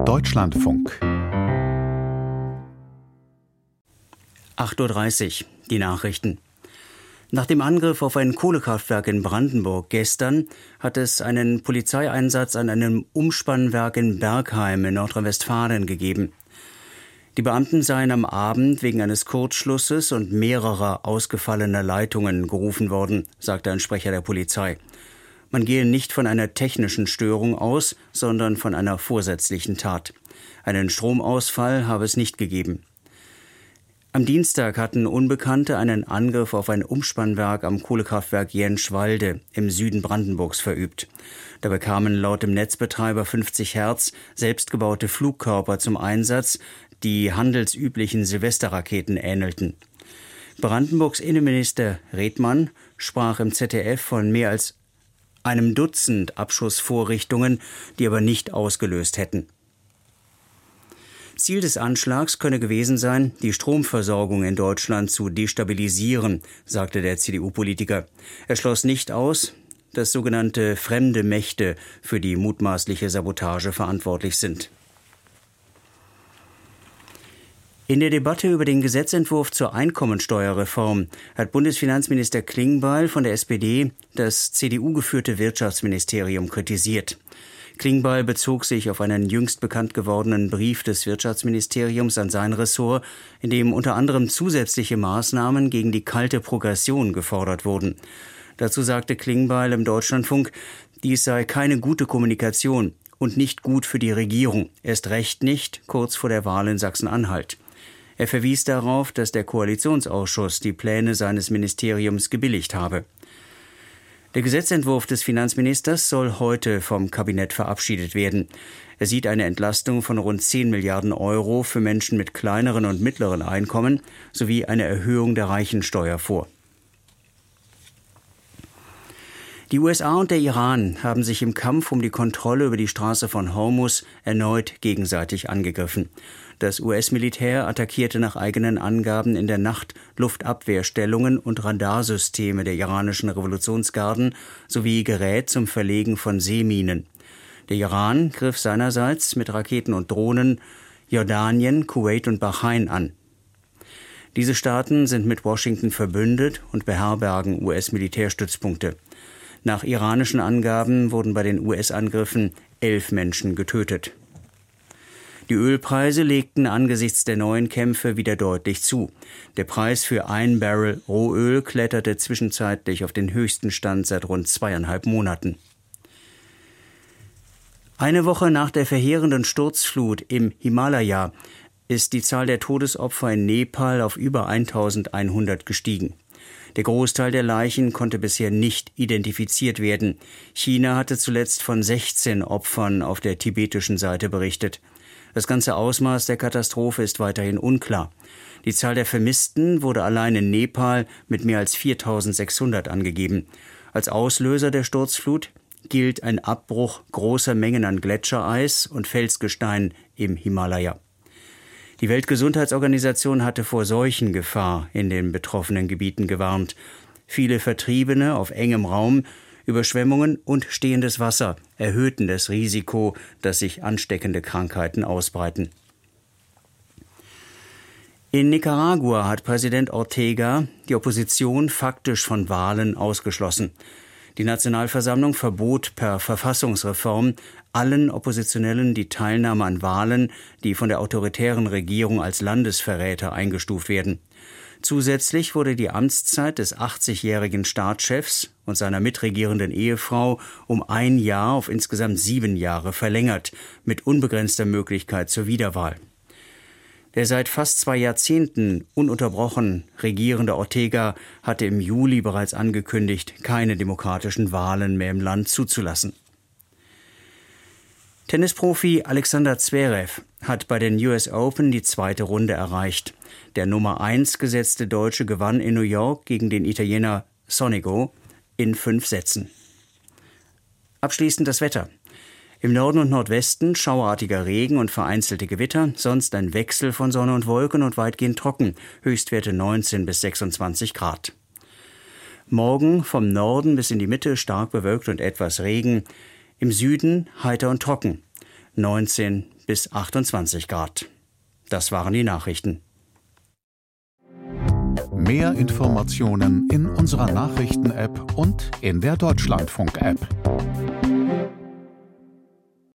Deutschlandfunk 8:30 Uhr, die Nachrichten. Nach dem Angriff auf ein Kohlekraftwerk in Brandenburg gestern hat es einen Polizeieinsatz an einem Umspannwerk in Bergheim in Nordrhein-Westfalen gegeben. Die Beamten seien am Abend wegen eines Kurzschlusses und mehrerer ausgefallener Leitungen gerufen worden, sagte ein Sprecher der Polizei. Man gehe nicht von einer technischen Störung aus, sondern von einer vorsätzlichen Tat. Einen Stromausfall habe es nicht gegeben. Am Dienstag hatten Unbekannte einen Angriff auf ein Umspannwerk am Kohlekraftwerk Jenschwalde im Süden Brandenburgs verübt. Dabei kamen laut dem Netzbetreiber 50 Hertz selbstgebaute Flugkörper zum Einsatz, die handelsüblichen Silvesterraketen ähnelten. Brandenburgs Innenminister Redmann sprach im ZDF von mehr als einem Dutzend Abschussvorrichtungen, die aber nicht ausgelöst hätten. Ziel des Anschlags könne gewesen sein, die Stromversorgung in Deutschland zu destabilisieren, sagte der CDU-Politiker. Er schloss nicht aus, dass sogenannte fremde Mächte für die mutmaßliche Sabotage verantwortlich sind. In der Debatte über den Gesetzentwurf zur Einkommensteuerreform hat Bundesfinanzminister Klingbeil von der SPD das CDU-geführte Wirtschaftsministerium kritisiert. Klingbeil bezog sich auf einen jüngst bekannt gewordenen Brief des Wirtschaftsministeriums an sein Ressort, in dem unter anderem zusätzliche Maßnahmen gegen die kalte Progression gefordert wurden. Dazu sagte Klingbeil im Deutschlandfunk, dies sei keine gute Kommunikation und nicht gut für die Regierung, erst recht nicht kurz vor der Wahl in Sachsen-Anhalt. Er verwies darauf, dass der Koalitionsausschuss die Pläne seines Ministeriums gebilligt habe. Der Gesetzentwurf des Finanzministers soll heute vom Kabinett verabschiedet werden. Er sieht eine Entlastung von rund 10 Milliarden Euro für Menschen mit kleineren und mittleren Einkommen sowie eine Erhöhung der Reichensteuer vor. Die USA und der Iran haben sich im Kampf um die Kontrolle über die Straße von Hormuz erneut gegenseitig angegriffen. Das US-Militär attackierte nach eigenen Angaben in der Nacht Luftabwehrstellungen und Radarsysteme der iranischen Revolutionsgarden sowie Gerät zum Verlegen von Seeminen. Der Iran griff seinerseits mit Raketen und Drohnen Jordanien, Kuwait und Bahrain an. Diese Staaten sind mit Washington verbündet und beherbergen US-Militärstützpunkte. Nach iranischen Angaben wurden bei den US-Angriffen 11 Menschen getötet. Die Ölpreise legten angesichts der neuen Kämpfe wieder deutlich zu. Der Preis für ein Barrel Rohöl kletterte zwischenzeitlich auf den höchsten Stand seit rund 2,5 Monaten. Eine Woche nach der verheerenden Sturzflut im Himalaya ist die Zahl der Todesopfer in Nepal auf über 1100 gestiegen. Der Großteil der Leichen konnte bisher nicht identifiziert werden. China hatte zuletzt von 16 Opfern auf der tibetischen Seite berichtet. Das ganze Ausmaß der Katastrophe ist weiterhin unklar. Die Zahl der Vermissten wurde allein in Nepal mit mehr als 4.600 angegeben. Als Auslöser der Sturzflut gilt ein Abbruch großer Mengen an Gletschereis und Felsgestein im Himalaya. Die Weltgesundheitsorganisation hatte vor Seuchengefahr in den betroffenen Gebieten gewarnt. Viele Vertriebene auf engem Raum, Überschwemmungen und stehendes Wasser erhöhten das Risiko, dass sich ansteckende Krankheiten ausbreiten. In Nicaragua hat Präsident Ortega die Opposition faktisch von Wahlen ausgeschlossen. Die Nationalversammlung verbot per Verfassungsreform allen Oppositionellen die Teilnahme an Wahlen, die von der autoritären Regierung als Landesverräter eingestuft werden. Zusätzlich wurde die Amtszeit des 80-jährigen Staatschefs und seiner mitregierenden Ehefrau um 1 Jahr auf insgesamt 7 Jahre verlängert, mit unbegrenzter Möglichkeit zur Wiederwahl. Der seit fast 2 Jahrzehnten ununterbrochen regierende Ortega hatte im Juli bereits angekündigt, keine demokratischen Wahlen mehr im Land zuzulassen. Tennisprofi Alexander Zverev hat bei den US Open die 2. Runde erreicht. Der Nummer 1 gesetzte Deutsche gewann in New York gegen den Italiener Sonego in 5 Sätzen. Abschließend das Wetter. Im Norden und Nordwesten schauerartiger Regen und vereinzelte Gewitter, sonst ein Wechsel von Sonne und Wolken und weitgehend trocken, Höchstwerte 19 bis 26 Grad. Morgen vom Norden bis in die Mitte stark bewölkt und etwas Regen, im Süden heiter und trocken, 19 bis 28 Grad. Das waren die Nachrichten. Mehr Informationen in unserer Nachrichten-App und in der Deutschlandfunk-App.